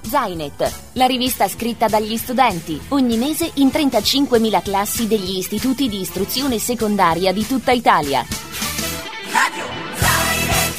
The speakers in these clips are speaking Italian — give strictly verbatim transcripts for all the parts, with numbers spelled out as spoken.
Zainet, la rivista scritta dagli studenti, ogni mese in trentacinquemila classi degli istituti di istruzione secondaria di tutta Italia. Radio Zainet.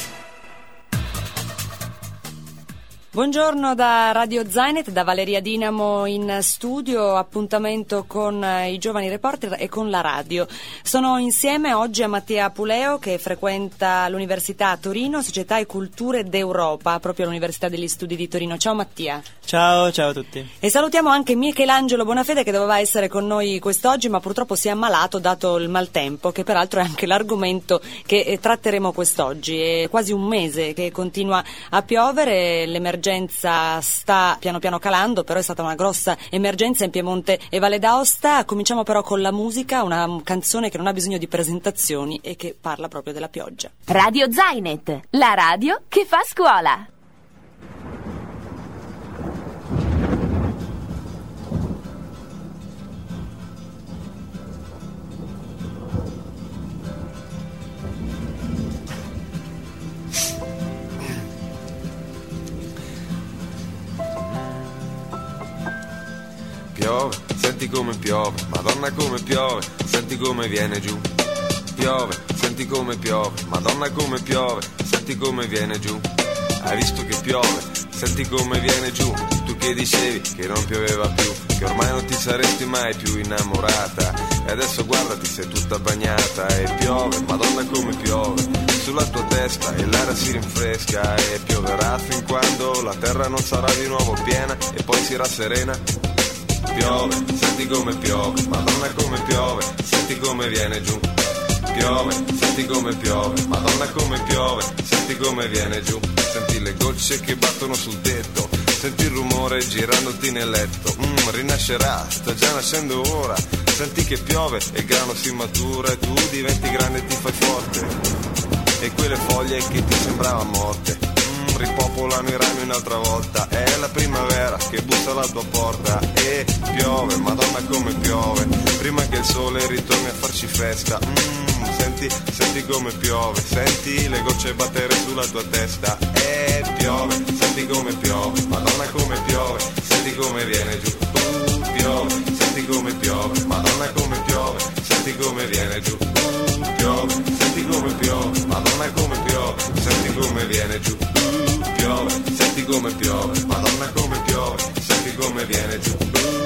Buongiorno da Radio Zainet, da Valeria Dinamo in studio, appuntamento con i giovani reporter e con la radio. Sono insieme oggi a Mattia Puleo, che frequenta l'Università a Torino, Società e Culture d'Europa, proprio all'Università degli Studi di Torino. Ciao Mattia. Ciao, ciao a tutti. E salutiamo anche Michelangelo Bonafede, che doveva essere con noi quest'oggi, ma purtroppo si è ammalato dato il maltempo, che peraltro è anche l'argomento che tratteremo quest'oggi. È quasi un mese che continua a piovere, l'emergenza sta piano piano calando, però è stata una grossa emergenza in Piemonte e Valle d'Aosta. Cominciamo però con la musica, una canzone che non ha bisogno di presentazioni e che parla proprio della pioggia. Radio Zainet, la radio che fa scuola. Piove, senti come piove, Madonna come piove, senti come viene giù. Piove, senti come piove, Madonna come piove, senti come viene giù. Hai visto che piove, senti come viene giù. Tu che dicevi che non pioveva più, che ormai non ti saresti mai più innamorata. E adesso guardati, sei tutta bagnata. E piove, Madonna come piove, sulla tua testa e l'aria si rinfresca. E pioverà fin quando la terra non sarà di nuovo piena e poi si rasserena. Piove, senti come piove, Madonna come piove, senti come viene giù. Piove, senti come piove, Madonna come piove, senti come viene giù. Senti le gocce che battono sul tetto, senti il rumore girandoti nel letto. Mmm, rinascerà, sta già nascendo ora. Senti che piove e il grano si matura e tu diventi grande e ti fai forte. E quelle foglie che ti sembravano morte ripopolano i rami un'altra volta. È la primavera che bussa alla tua porta. E piove, Madonna come piove, prima che il sole ritorni a farci festa. mm, Senti, senti come piove, senti le gocce battere sulla tua testa. E piove, senti come piove, Madonna come piove, senti come viene giù. uh, Piove, senti come piove, Madonna come piove, senti come viene giù. uh, Piove, senti come piove, Madonna come piove, senti come viene giù. Piove, senti come piove, Madonna come piove, senti come viene giù.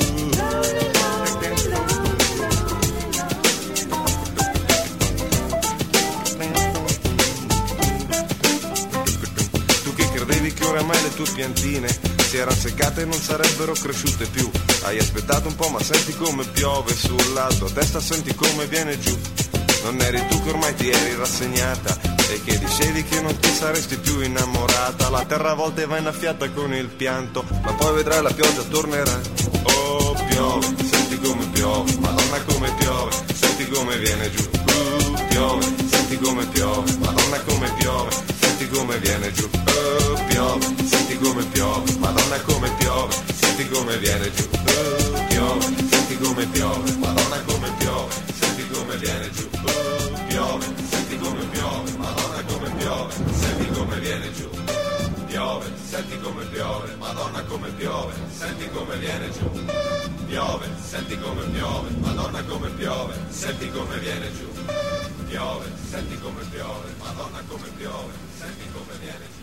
Tu che credevi che oramai le tue piantine si erano seccate e non sarebbero cresciute più, hai aspettato un po' ma senti come piove sulla tua testa, senti come viene giù. Non eri tu che ormai ti eri rassegnata e che dicevi che non ti saresti più innamorata. La terra a volte va innaffiata con il pianto, ma poi vedrai la pioggia tornerà. Oh, piove, senti come piove, Madonna come piove, senti come viene giù. uh, Piove, senti come piove, Madonna come piove, senti come viene giù. Oh, piove, senti come piove, Madonna come piove, senti come viene giù. Oh, piove, senti come piove, Madonna come piove, senti come viene giù. Piove, senti come piove, Madonna come piove, senti come viene giù. Piove, senti come piove, Madonna come piove, senti come viene giù. Piove, senti come piove, Madonna come piove, senti come viene giù. Piove, senti come piove, Madonna come piove, senti come viene giù.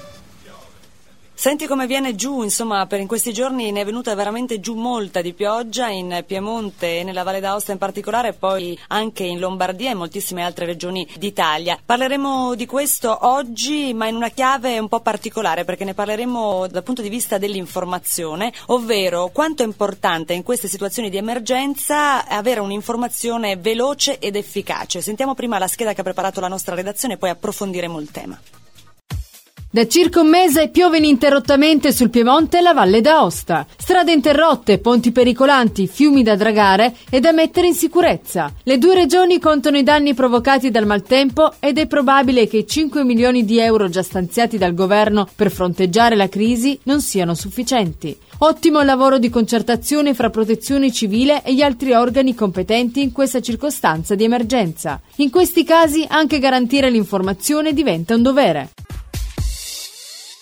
Senti come viene giù, insomma, per in questi giorni ne è venuta veramente giù molta di pioggia in Piemonte e nella Valle d'Aosta in particolare, poi anche in Lombardia e moltissime altre regioni d'Italia. Parleremo di questo oggi, ma in una chiave un po' particolare, perché ne parleremo dal punto di vista dell'informazione, ovvero quanto è importante in queste situazioni di emergenza avere un'informazione veloce ed efficace. Sentiamo prima la scheda che ha preparato la nostra redazione e poi approfondiremo il tema. Da circa un mese piove ininterrottamente sul Piemonte e la Valle d'Aosta. Strade interrotte, ponti pericolanti, fiumi da dragare e da mettere in sicurezza. Le due regioni contano i danni provocati dal maltempo ed è probabile che i cinque milioni di euro già stanziati dal governo per fronteggiare la crisi non siano sufficienti. Ottimo il lavoro di concertazione fra Protezione Civile e gli altri organi competenti in questa circostanza di emergenza. In questi casi anche garantire l'informazione diventa un dovere.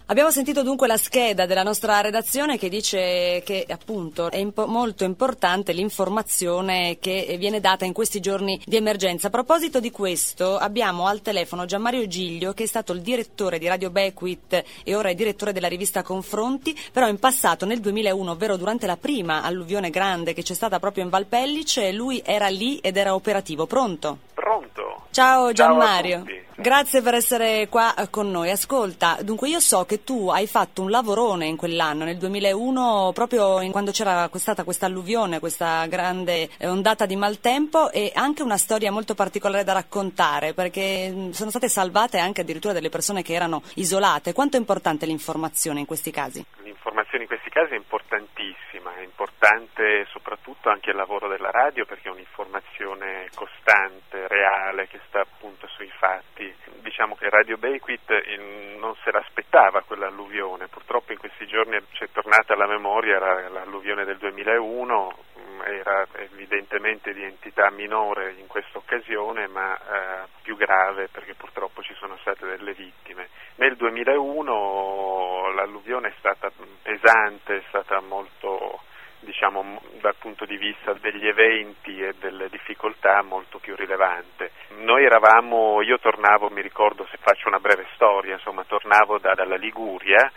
Abbiamo sentito dunque la scheda della nostra redazione che dice che appunto è impo- molto importante l'informazione che viene data in questi giorni di emergenza. A proposito di questo abbiamo al telefono Gianmario Giglio, che è stato il direttore di Radio Bequit e ora è direttore della rivista Confronti, però in passato nel duemilauno, ovvero durante la prima alluvione grande che c'è stata proprio in Valpellice, lui era lì ed era operativo. Pronto? Pronto. Ciao Gianmario. Ciao a tutti. Grazie per essere qua con noi. Ascolta, dunque io so che tu hai fatto un lavorone in quell'anno, nel duemilauno, proprio in, quando c'era stata questa alluvione, questa grande ondata di maltempo, e anche una storia molto particolare da raccontare, perché sono state salvate anche addirittura delle persone che erano isolate. Quanto è importante l'informazione in questi casi? L'informazione in questi casi è importantissima, è importante soprattutto anche il lavoro della radio, perché è un'informazione costante, reale, che sta appunto sui fatti. Diciamo che Radio Bequit non se l'aspettava quell'alluvione, purtroppo in questi giorni ci è tornata alla memoria l'alluvione del duemilauno, era evidentemente di entità minore in questa occasione, ma eh, più grave, perché purtroppo ci sono state delle vittime. Nel duemilauno l'alluvione è stata pesante, è stata molto, diciamo, dal punto di vista degli eventi e delle difficoltà molto più rilevante. Noi eravamo, io tornavo, mi ricordo, se faccio una breve storia, insomma, tornavo da, dalla Liguria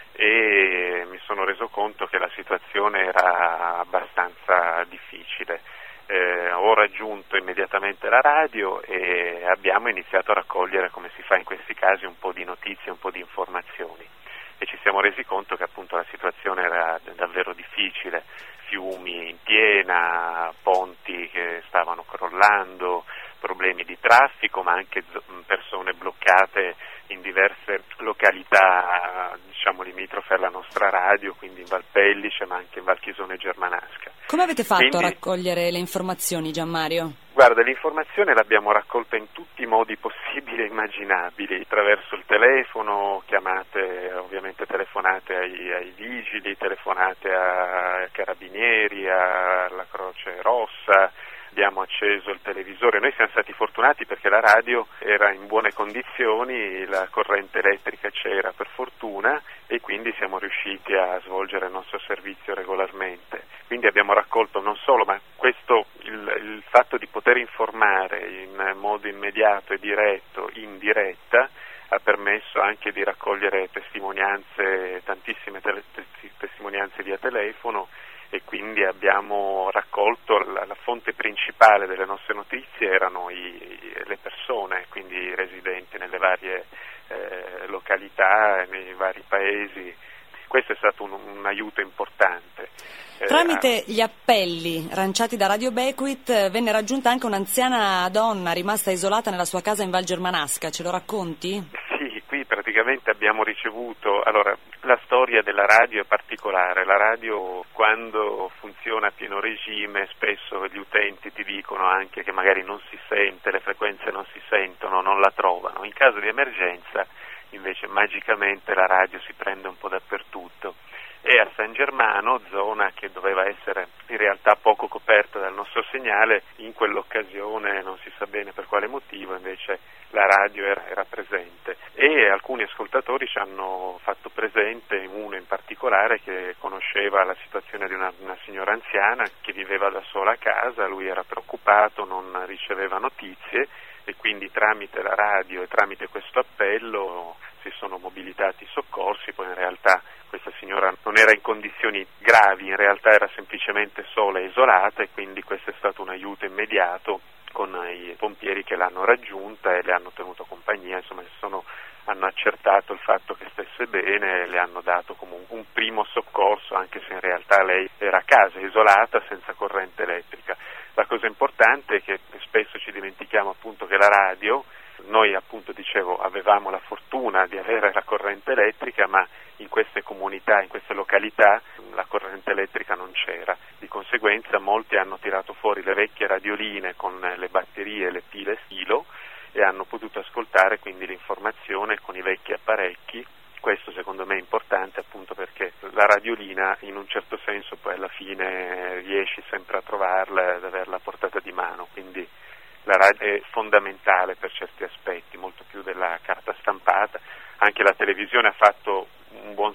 e mi sono reso conto che la situazione era abbastanza difficile. Eh, ho raggiunto immediatamente la radio e abbiamo iniziato a raccogliere, come si fa in questi casi, un po' di notizie, un po' di informazioni. E ci siamo resi conto che appunto la situazione era davvero difficile, fiumi in piena, ponti che stavano crollando, problemi di traffico, ma anche persone bloccate in diverse località, diciamo, limitrofe alla nostra radio, quindi in Valpellice, ma anche in Valchisone Germanasca. Come avete fatto quindi, a raccogliere le informazioni, Gianmario? Guarda, l'informazione l'abbiamo raccolta in tutti i modi possibili e immaginabili, attraverso il telefono, chiamate, ovviamente telefonate ai, ai vigili, telefonate ai carabinieri, alla Croce Rossa. Abbiamo acceso il televisore. Noi siamo stati fortunati perché la radio era in buone condizioni, la corrente elettrica c'era per fortuna e quindi siamo riusciti a svolgere il nostro servizio regolarmente. Quindi abbiamo raccolto non solo, ma questo il, il fatto di poter informare in modo immediato e diretto, in diretta, ha permesso anche di raccogliere testimonianze, tantissime tele, testimonianze via telefono, e quindi abbiamo raccolto la, la fonte principale delle nostre notizie erano i, le persone, quindi i residenti nelle varie eh, località, nei vari paesi. Questo è stato un, un aiuto importante. Tramite gli appelli lanciati da Radio Bequit venne raggiunta anche un'anziana donna rimasta isolata nella sua casa in Val Germanasca, ce lo racconti? Sì, qui praticamente abbiamo ricevuto, allora la storia della radio è particolare, la radio quando funziona a pieno regime spesso gli utenti ti dicono anche che magari non si sente, le frequenze non si sentono, non la trovano, in caso di emergenza invece magicamente la radio si prende un po' dappertutto. E a San Germano, zona che doveva essere in realtà poco coperta dal nostro segnale, in quell'occasione, non si sa bene per quale motivo, invece la radio era, era presente. E alcuni ascoltatori ci hanno fatto presente, uno in particolare che conosceva la situazione di una, una signora anziana che viveva da sola a casa, lui era preoccupato, non riceveva notizie e quindi tramite la radio e tramite questo appello si sono mobilitati i soccorsi. Poi in realtà questa signora non era in condizioni gravi, in realtà era semplicemente sola e isolata, e quindi questo è stato un aiuto immediato con i pompieri che l'hanno raggiunta e le hanno tenuto compagnia, insomma sono, hanno accertato il fatto che stesse bene e le hanno dato comunque un primo soccorso, anche se in realtà lei era a casa, isolata, senza corrente elettrica. La cosa importante è che spesso ci dimentichiamo appunto che la radio, noi appunto dicevo avevamo la fortuna di avere la corrente elettrica, ma in queste comunità, in queste località la corrente elettrica non c'era, di conseguenza molti hanno tirato fuori le vecchie radioline con le batterie e le pile filo e hanno potuto ascoltare quindi l'informazione con i vecchi apparecchi. Questo secondo me è importante appunto perché la radiolina in un certo senso poi alla fine riesci sempre a trovarla, ad averla a portata di mano, quindi la radio è fondamentale per certi aspetti, molto più della carta stampata. Anche la televisione ha fatto un buon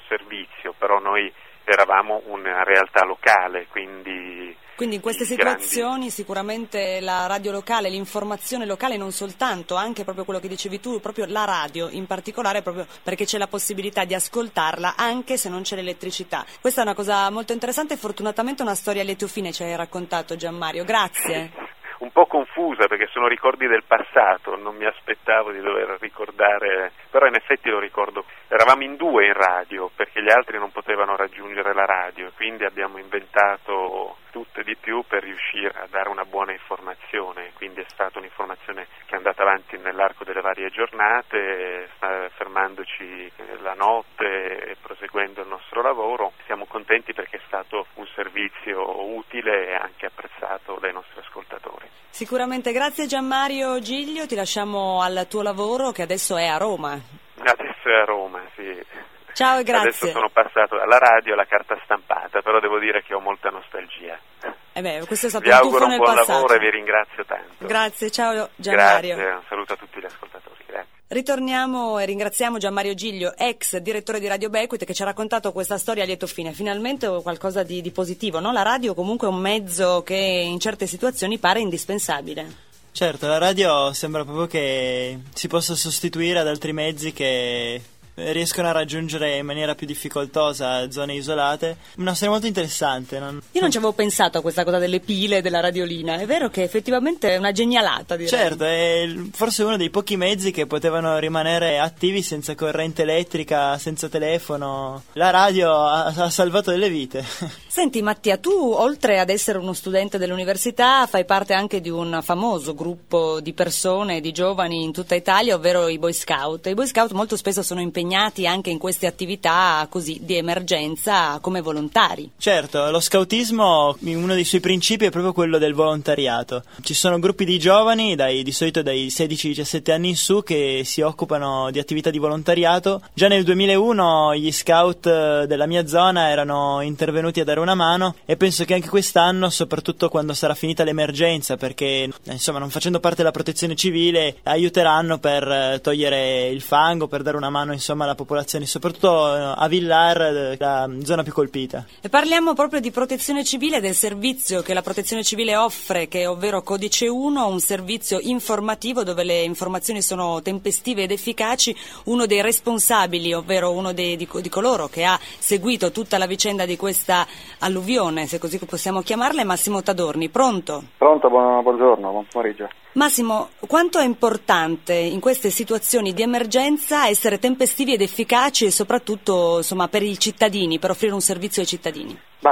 però noi eravamo una realtà locale, quindi... Quindi in queste i situazioni grandi... sicuramente la radio locale, l'informazione locale, non soltanto, anche proprio quello che dicevi tu, proprio la radio in particolare, proprio perché c'è la possibilità di ascoltarla anche se non c'è l'elettricità. Questa è una cosa molto interessante e fortunatamente una storia a lieto fine ci hai raccontato, Gianmario, grazie. Un po' confusa perché sono ricordi del passato, non mi aspettavo di dover ricordare, però in effetti lo ricordo. Eravamo in due in radio perché gli altri non potevano raggiungere la radio, quindi abbiamo inventato tutto e di più per riuscire a dare una buona informazione, quindi è stata un'informazione che è andata avanti nell'arco delle varie giornate, fermandoci la notte e proseguendo il nostro lavoro. Siamo contenti perché è stato un servizio utile e anche apprezzato dai nostri ascoltatori. Sicuramente, grazie Gianmario Giglio, ti lasciamo al tuo lavoro che adesso è a Roma. Adesso è a Roma, sì. Ciao e grazie. Adesso sono passato dalla radio alla carta stampata, però devo dire che ho molta nostalgia. Eh beh, questo è stato vi un auguro tuffo un nel buon passato. lavoro e vi ringrazio tanto. Grazie, ciao Gianmario. Grazie, un saluto a tutti gli ascoltatori. Grazie. Ritorniamo e ringraziamo Gianmario Giglio, ex direttore di Radio Bequit, che ci ha raccontato questa storia a lieto fine. Finalmente qualcosa di, di positivo, no? La radio comunque è un mezzo che in certe situazioni pare indispensabile. Certo, la radio sembra proprio che si possa sostituire ad altri mezzi che riescono a raggiungere in maniera più difficoltosa zone isolate. Una storia molto interessante. Non... Io non ci avevo pensato a questa cosa delle pile e della radiolina. È vero che effettivamente è una genialata, direi. Certo, è forse uno dei pochi mezzi che potevano rimanere attivi senza corrente elettrica, senza telefono. La radio ha, ha salvato delle vite. Senti Mattia, tu oltre ad essere uno studente dell'università fai parte anche di un famoso gruppo di persone, di giovani in tutta Italia, ovvero i Boy Scout. I Boy Scout molto spesso sono impegnati anche in queste attività così di emergenza come volontari. Certo, lo scoutismo, uno dei suoi principi è proprio quello del volontariato. Ci sono gruppi di giovani, dai, di solito dai sedici diciassette anni in su, che si occupano di attività di volontariato. Già nel duemilauno gli scout della mia zona erano intervenuti a dare una mano e penso che anche quest'anno, soprattutto quando sarà finita l'emergenza, perché insomma non facendo parte della protezione civile, aiuteranno per togliere il fango, per dare una mano insomma alla popolazione, soprattutto a Villar, la zona più colpita. E parliamo proprio di protezione civile, del servizio che la protezione civile offre, che è ovvero Codice uno, un servizio informativo dove le informazioni sono tempestive ed efficaci. Uno dei responsabili, ovvero uno dei, di, di coloro che ha seguito tutta la vicenda di questa alluvione, se così possiamo chiamarla, è Massimo Tadorni. Pronto? Pronto, buon, buongiorno, buon pomeriggio. Massimo, quanto è importante in queste situazioni di emergenza essere tempestivi ed efficaci e soprattutto insomma, per i cittadini, per offrire un servizio ai cittadini? Ma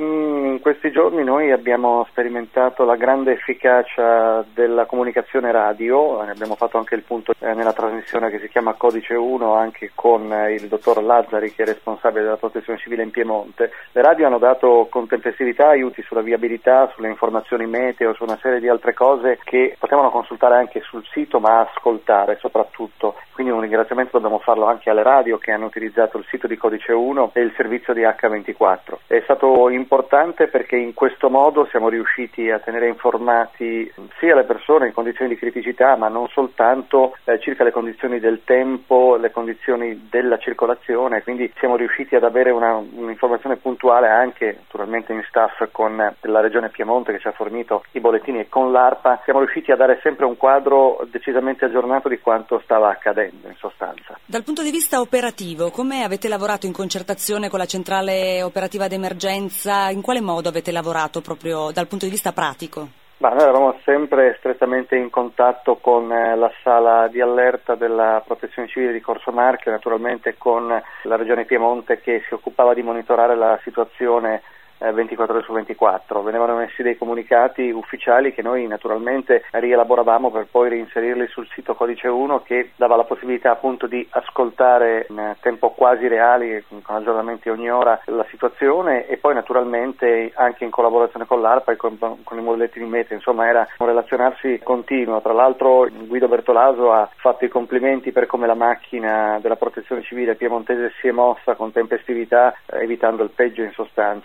in questi giorni noi abbiamo sperimentato la grande efficacia della comunicazione radio, ne abbiamo fatto anche il punto nella trasmissione che si chiama Codice uno, anche con il dottor Lazzari che è responsabile della protezione civile in Piemonte. Le radio hanno dato con tempestività aiuti sulla viabilità, sulle informazioni meteo, su una serie di altre cose che potevano consultare anche sul sito ma ascoltare soprattutto. Quindi un ringraziamento dobbiamo farlo anche alle radio che hanno utilizzato il sito di Codice uno e il servizio di acca ventiquattro. È stato importante perché in questo modo siamo riusciti a tenere informati sia le persone in condizioni di criticità ma non soltanto eh, circa le condizioni del tempo, le condizioni della circolazione, quindi siamo riusciti ad avere una, un'informazione puntuale anche naturalmente in staff con la Regione Piemonte che ci ha fornito i bollettini e con l'ARPA siamo riusciti a dare sempre un quadro decisamente aggiornato di quanto stava accadendo in sostanza. Dal punto di vista operativo, come avete lavorato in concertazione con la centrale operativa d'emergenza? In quale modo avete lavorato proprio dal punto di vista pratico? Ma noi eravamo sempre strettamente in contatto con la sala di allerta della Protezione Civile di Corso Marchio, naturalmente con la Regione Piemonte che si occupava di monitorare la situazione ventiquattro ore su ventiquattro. Venivano messi dei comunicati ufficiali che noi naturalmente rielaboravamo per poi reinserirli sul sito Codice uno che dava la possibilità appunto di ascoltare in tempo quasi reali, con aggiornamenti ogni ora, la situazione e poi naturalmente anche in collaborazione con l'ARPA e con, con i bollettini meteo, insomma era un relazionarsi continuo. Tra l'altro Guido Bertolaso ha fatto i complimenti per come la macchina della protezione civile piemontese si è mossa con tempestività, evitando il peggio in sostanza. Si parla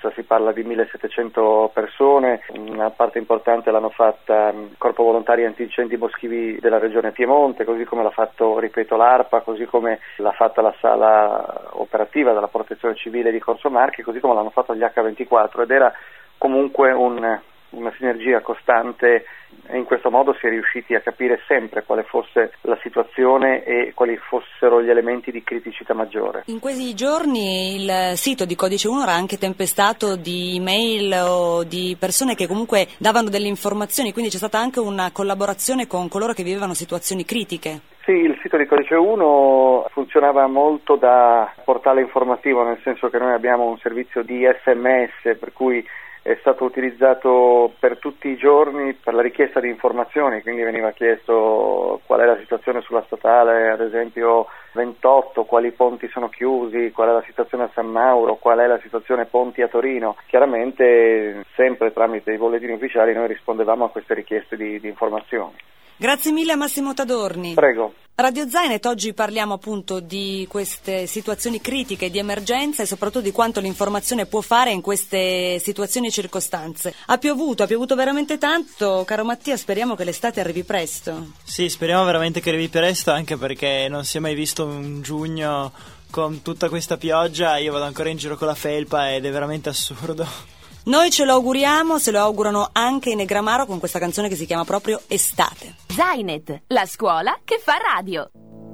quella di millesettecento persone, una parte importante l'hanno fatta il Corpo Volontari Antincendi Boschivi della Regione Piemonte, così come l'ha fatto, ripeto, l'ARPA, così come l'ha fatta la sala operativa della Protezione Civile di Corso Marchi, così come l'hanno fatto gli acca ventiquattro, ed era comunque un, una sinergia costante, e in questo modo si è riusciti a capire sempre quale fosse la situazione e quali fossero gli elementi di criticità maggiore. In questi giorni il sito di Codice uno era anche tempestato di email o di persone che comunque davano delle informazioni, quindi c'è stata anche una collaborazione con coloro che vivevano situazioni critiche. Sì, il sito di Codice uno funzionava molto da portale informativo, nel senso che noi abbiamo un servizio di esse emme esse, per cui è stato utilizzato per tutti i giorni per la richiesta di informazioni, quindi veniva chiesto qual è la situazione sulla statale, ad esempio ventotto, quali ponti sono chiusi, qual è la situazione a San Mauro, qual è la situazione ponti a Torino. Chiaramente, sempre tramite i bollettini ufficiali, noi rispondevamo a queste richieste di, di informazioni. Grazie mille a Massimo Tadorni. Prego. Radio Zainet, oggi parliamo appunto di queste situazioni critiche, di emergenza e soprattutto di quanto l'informazione può fare in queste situazioni e circostanze. Ha piovuto, ha piovuto veramente tanto, caro Mattia, speriamo che l'estate arrivi presto. Sì, speriamo veramente che arrivi presto, anche perché non si è mai visto un giugno con tutta questa pioggia. Io vado ancora in giro con la felpa ed è veramente assurdo. Noi ce lo auguriamo, se lo augurano anche i Negramaro con questa canzone che si chiama proprio Estate. Zainet, la scuola che fa radio.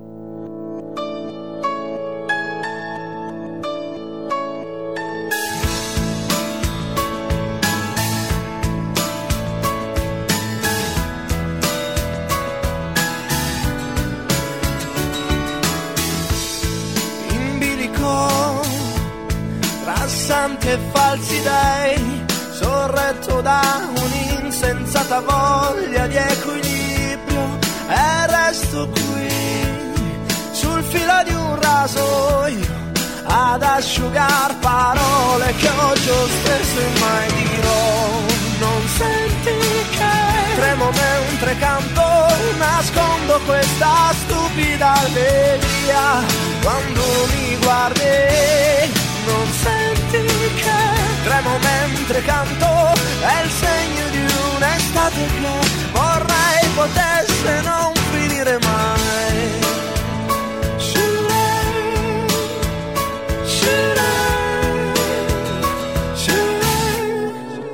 In bilico, tra santi e falsi dei, sorretto da un'insensata voglia di equilibrio, e resto qui sul filo di un rasoio ad asciugar parole che oggi ho speso e mai dirò. Non senti che tremo mentre canto, nascondo questa stupida allegria quando mi guardi. Non senti che tremo mentre canto, è il segno di un'estate che vorrei potesse non finire mai. Shirei, shirei, shirei.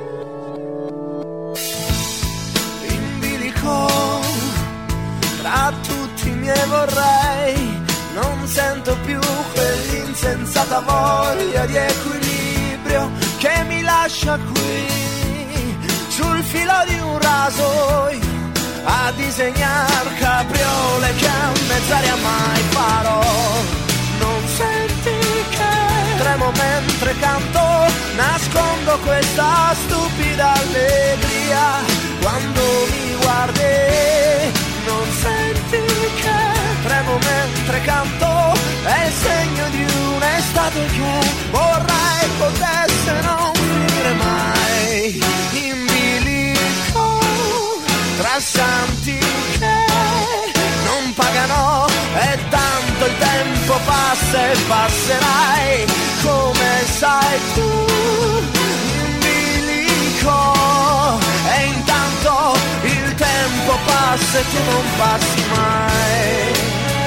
In bilico, tra tutti i miei vorrei, non sento più quell'insensata voglia di equilibrio che mi lascia qui sul filo di un rasoio a disegnar capriole che a mezz'aria mai farò. Non senti che tremo mentre canto, nascondo questa stupida allegria quando mi guardi. Non senti che tremo mentre canto, è il segno di un'estate che vorrei potesse non finire mai. In bilico, tra santi che non pagano, e tanto il tempo passa e passerai, come sai tu. In bilico, e intanto il tempo passa e tu non passi mai.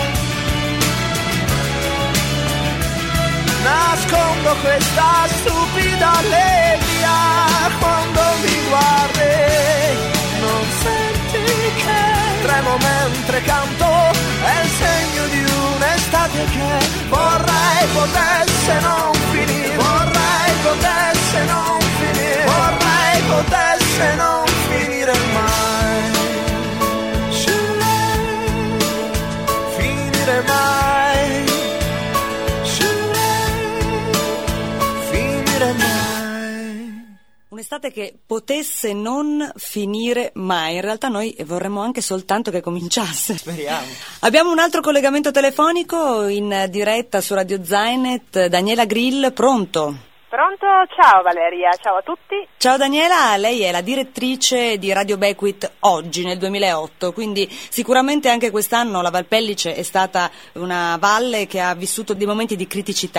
Nascondo questa stupida allegria quando mi guardi. Non senti che tremo mentre canto, è il segno di un'estate che vorrei potesse non finire. Vorrei potesse non finire. Vorrei potesse non finire mai. Shirei, finire mai. Un'estate che potesse non finire mai. In realtà noi vorremmo anche soltanto che cominciasse. Speriamo. Abbiamo un altro collegamento telefonico in diretta su Radio Zainet. Daniela Grill, pronto? Pronto? Ciao Valeria, ciao a tutti. Ciao Daniela, lei è la direttrice di Radio Becquith oggi nel duemilaotto, quindi sicuramente anche quest'anno la Valpellice è stata una valle che ha vissuto dei momenti di criticità.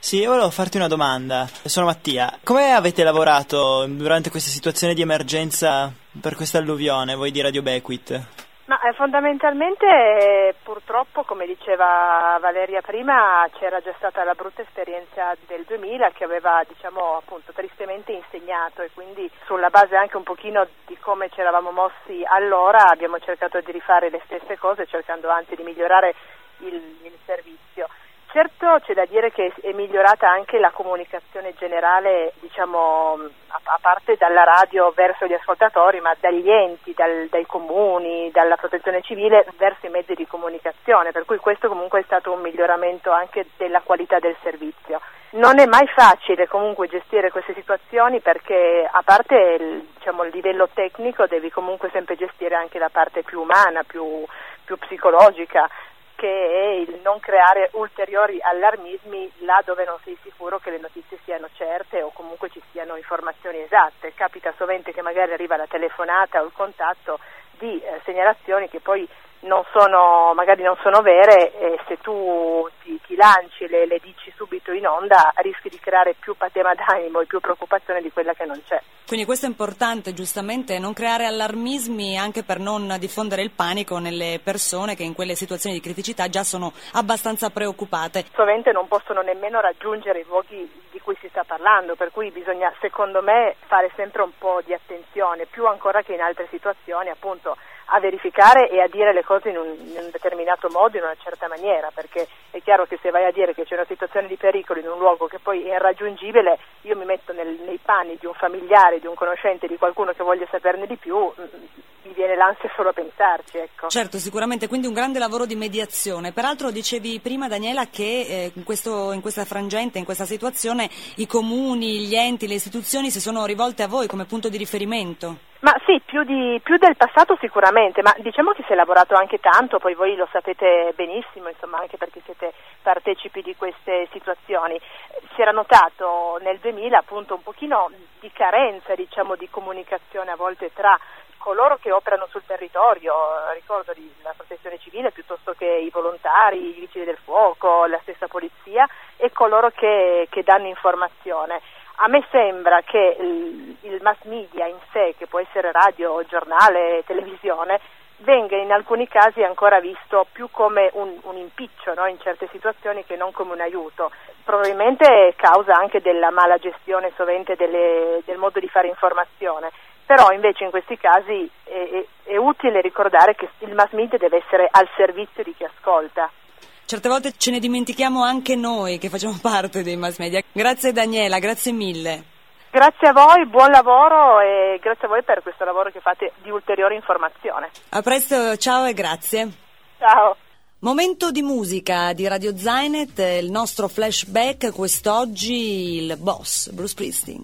Sì, io volevo farti una domanda. Sono Mattia. Come avete lavorato durante questa situazione di emergenza per questa alluvione, voi di Radio Bequit? Ma eh, fondamentalmente eh, purtroppo, come diceva Valeria prima, c'era già stata la brutta esperienza del duemila che aveva, diciamo, appunto tristemente insegnato, e quindi sulla base anche un pochino di come ci eravamo mossi allora abbiamo cercato di rifare le stesse cose, cercando anzi di migliorare il, il servizio. Certo, c'è da dire che è migliorata anche la comunicazione generale, diciamo, a, a parte dalla radio verso gli ascoltatori, ma dagli enti, dal, dai comuni, dalla protezione civile verso i mezzi di comunicazione, per cui questo comunque è stato un miglioramento anche della qualità del servizio. Non è mai facile comunque gestire queste situazioni, perché a parte il, diciamo, il livello tecnico devi comunque sempre gestire anche la parte più umana, più, più psicologica, che è il non creare ulteriori allarmismi là dove non sei sicuro che le notizie siano certe o comunque ci siano informazioni esatte. Capita sovente che magari arriva la telefonata o il contatto di eh, segnalazioni che poi non sono, magari non sono vere, e se tu ti, ti lanci e le, le dici subito in onda rischi di creare più patema d'animo e più preoccupazione di quella che non c'è. Quindi questo è importante, giustamente, non creare allarmismi, anche per non diffondere il panico nelle persone che in quelle situazioni di criticità già sono abbastanza preoccupate. Sovente non possono nemmeno raggiungere i luoghi di cui si sta parlando, per cui bisogna, secondo me, fare sempre un po' di attenzione, più ancora che in altre situazioni, appunto, a verificare e a dire le cose in un, in un determinato modo, in una certa maniera, perché è chiaro che se vai a dire che c'è una situazione di pericolo in un luogo che poi è irraggiungibile, io mi metto nel, nei panni di un familiare, di un conoscente, di qualcuno che voglia saperne di più, mi viene l'ansia solo a pensarci, ecco. Certo, sicuramente, quindi un grande lavoro di mediazione. Peraltro dicevi prima, Daniela, che eh, in, questo, in questa frangente, in questa situazione, i comuni, gli enti, le istituzioni si sono rivolte a voi come punto di riferimento. Ma sì, più, di, più del passato sicuramente, ma diciamo che si è lavorato anche tanto, poi voi lo sapete benissimo, insomma, anche perché siete partecipi di queste situazioni. Si era notato nel duemila appunto un pochino di carenza, diciamo, di comunicazione a volte tra coloro che operano sul territorio, ricordo la protezione civile piuttosto che i volontari, i vigili del fuoco, la stessa polizia, e coloro che, che danno informazione. A me sembra che il, il mass media in sé, che può essere radio, giornale, televisione, venga in alcuni casi ancora visto più come un, un impiccio, no? In certe situazioni, che non come un aiuto. Probabilmente causa anche della mala gestione sovente delle, del modo di fare informazione, però invece in questi casi è, è, è utile ricordare che il mass media deve essere al servizio di chi ascolta. Certe volte ce ne dimentichiamo anche noi che facciamo parte dei mass media. Grazie Daniela, grazie mille. Grazie a voi, buon lavoro, e grazie a voi per questo lavoro che fate di ulteriore informazione. A presto, ciao e grazie. Ciao. Momento di musica di Radio Zainet, il nostro flashback quest'oggi, il boss, Bruce Springsteen.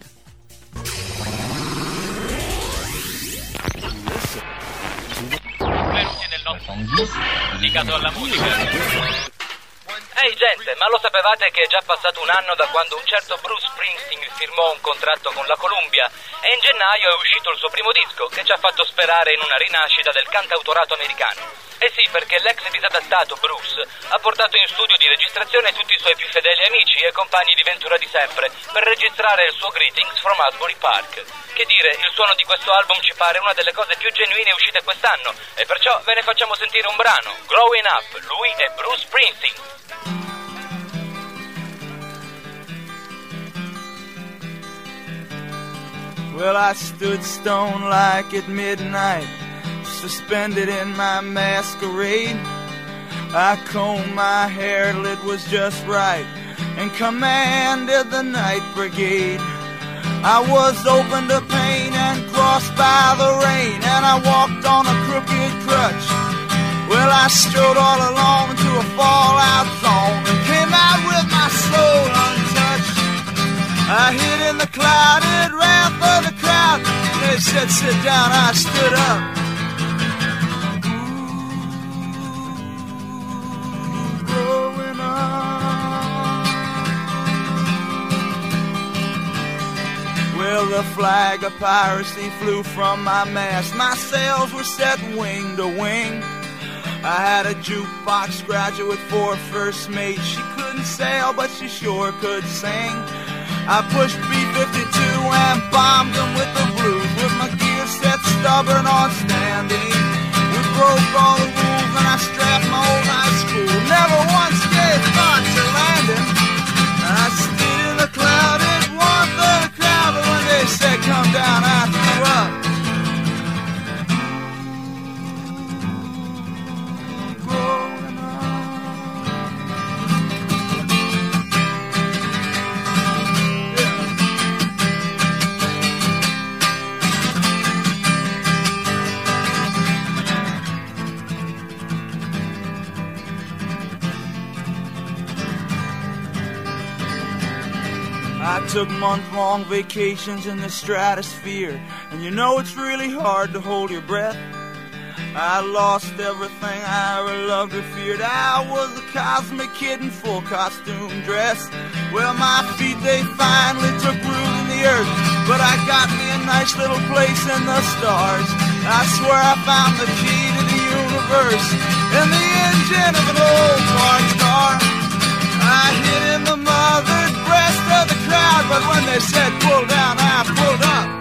Benvenuti nel nostro dedicato alla musica. Ehi hey gente, ma lo sapevate che è già passato un anno da quando un certo Bruce Springsteen firmò un contratto con la Columbia, e in gennaio è uscito il suo primo disco, che ci ha fatto sperare in una rinascita del cantautorato americano. Eh sì, perché l'ex disadattato Bruce ha portato in studio di registrazione tutti i suoi più fedeli amici e compagni di ventura di sempre per registrare il suo Greetings from Asbury Park. Che dire, il suono di questo album ci pare una delle cose più genuine uscite quest'anno, e perciò ve ne facciamo sentire un brano, Growing Up. Lui è Bruce Springsteen. Well, I stood stone-like at midnight, suspended in my masquerade. I combed my hair till it was just right, and commanded the night brigade. I was open to pain and crossed by the rain, and I walked on a crooked crutch. Well, I strode all along to a fallout zone and came out with my soul untouched. I hid in the clouded wrath of the crowd. They said, sit down, I stood up. Ooh, growing up. Well, the flag of piracy flew from my mast. My sails were set wing to wing. I had a jukebox graduate for a first mate. She couldn't sail, but she sure could sing. I pushed B fifty-two and bombed them with the blues, with my gear set stubborn on standing. We broke all the rules and I strapped my old high school. Never once gave thought to landing. I stood in the clouded warmth of the crowd, but when they said come down, I threw up. I took month-long vacations in the stratosphere, and you know it's really hard to hold your breath. I lost everything I ever loved or feared. I was a cosmic kid in full costume dress. Well, my feet, they finally took root in the earth, but I got me a nice little place in the stars. I swear I found the key to the universe in the engine of an old parked car. I hid in the mothered breast of the crowd, but when they said pull down, I pulled up.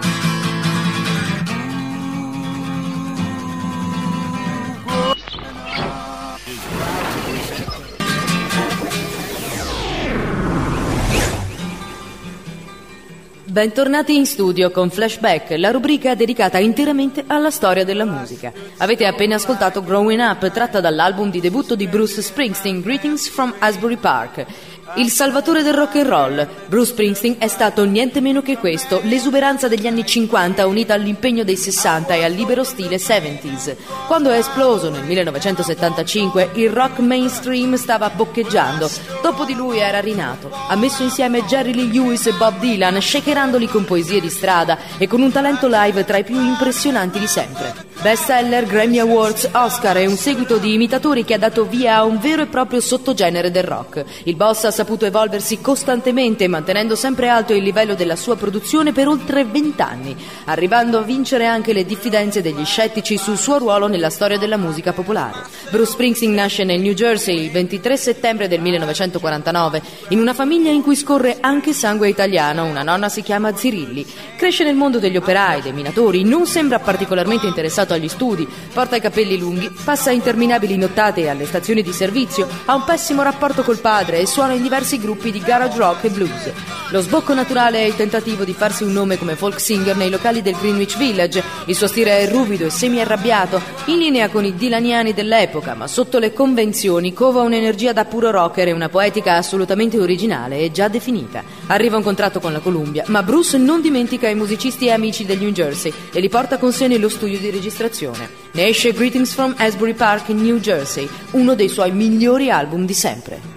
Bentornati in studio con Flashback, la rubrica dedicata interamente alla storia della musica. Avete appena ascoltato Growing Up, tratta dall'album di debutto di Bruce Springsteen, Greetings from Asbury Park. Il salvatore del rock and roll, Bruce Springsteen è stato niente meno che questo, l'esuberanza degli anni cinquanta unita all'impegno dei sessanta e al libero stile settanta. Quando è esploso nel millenovecentosettantacinque, il rock mainstream stava boccheggiando. Dopo di lui era rinato. Ha messo insieme Jerry Lee Lewis e Bob Dylan, shakerandoli con poesie di strada e con un talento live tra i più impressionanti di sempre. Bestseller, Grammy Awards, Oscar e un seguito di imitatori che ha dato via a un vero e proprio sottogenere del rock. Il boss ha saputo evolversi costantemente, mantenendo sempre alto il livello della sua produzione per oltre vent'anni, arrivando a vincere anche le diffidenze degli scettici sul suo ruolo nella storia della musica popolare. Bruce Springsteen nasce nel New Jersey il ventitré settembre del millenovecentoquarantanove, in una famiglia in cui scorre anche sangue italiano. Una nonna si chiama Zirilli. Cresce nel mondo degli operai, dei minatori, non sembra particolarmente interessato agli studi, porta i capelli lunghi, passa interminabili nottate alle stazioni di servizio, ha un pessimo rapporto col padre e suona in diversi gruppi di garage rock e blues. Lo sbocco naturale è il tentativo di farsi un nome come folk singer nei locali del Greenwich Village. Il suo stile è ruvido e semi-arrabbiato, in linea con i dilaniani dell'epoca, ma sotto le convenzioni cova un'energia da puro rocker e una poetica assolutamente originale e già definita. Arriva un contratto con la Columbia, ma Bruce non dimentica i musicisti e amici del New Jersey e li porta con sé nello studio di registrazione. Ne esce Greetings from Asbury Park in New Jersey, uno dei suoi migliori album di sempre.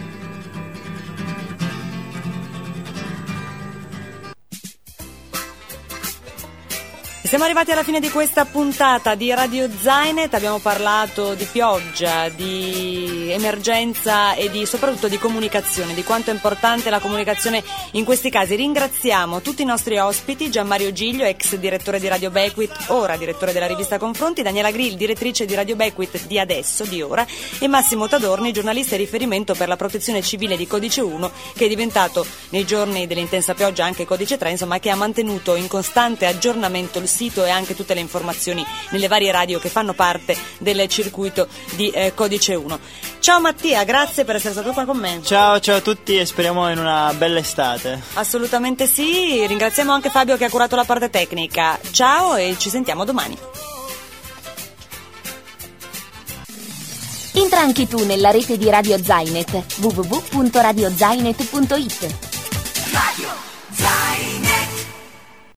Siamo arrivati alla fine di questa puntata di Radio Zainet, abbiamo parlato di pioggia, di emergenza e di soprattutto di comunicazione, di quanto è importante la comunicazione in questi casi. Ringraziamo tutti i nostri ospiti: Gianmario Giglio, ex direttore di Radio Beckwith, ora direttore della rivista Confronti, Daniela Grill, direttrice di Radio Beckwith di adesso, di ora, e Massimo Tadorni, giornalista e riferimento per la protezione civile di Codice uno, che è diventato nei giorni dell'intensa pioggia anche Codice tre, insomma, che ha mantenuto in costante aggiornamento il sito e anche tutte le informazioni nelle varie radio che fanno parte del circuito di eh, Codice uno. Ciao Mattia, grazie per essere stato qua con me. Ciao, ciao a tutti e speriamo in una bella estate. Assolutamente sì, ringraziamo anche Fabio che ha curato la parte tecnica. Ciao e ci sentiamo domani. Entra anche tu nella rete di Radio Zainet, w w w punto radio zainet punto it. Radio Zainet.